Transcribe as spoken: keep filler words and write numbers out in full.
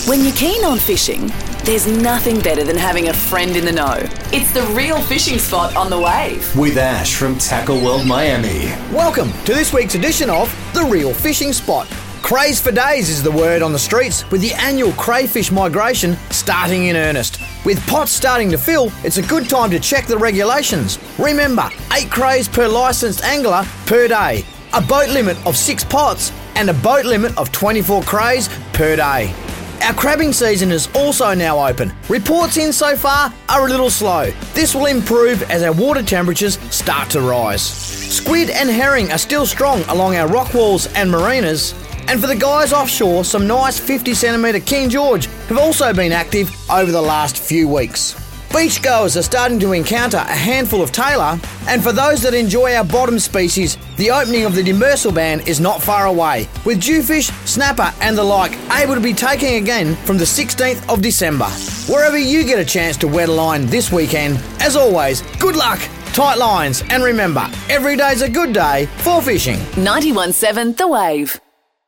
When you're keen on fishing, there's nothing better than having a friend in the know. It's the Real Fishing Spot on the Wave. With Ash from Tackle World Miami. Welcome to this week's edition of The Real Fishing Spot. Craze for days is the word on the streets, with the annual crayfish migration starting in earnest. With pots starting to fill, it's a good time to check the regulations. Remember, eight crays per licensed angler per day, a boat limit of six pots, and a boat limit of twenty-four crays per day. Our crabbing season is also now open. Reports in so far are a little slow. This will improve as our water temperatures start to rise. Squid and herring are still strong along our rock walls and marinas. And for the guys offshore, some nice fifty centimetre King George have also been active over the last few weeks. Beachgoers are starting to encounter a handful of tailor, and for those that enjoy our bottom species, the opening of the demersal ban is not far away, with jewfish, snapper and the like able to be taken again from the sixteenth of December. Wherever you get a chance to wet a line this weekend, as always, good luck, tight lines, and remember, every day's a good day for fishing. ninety-one point seven The Wave.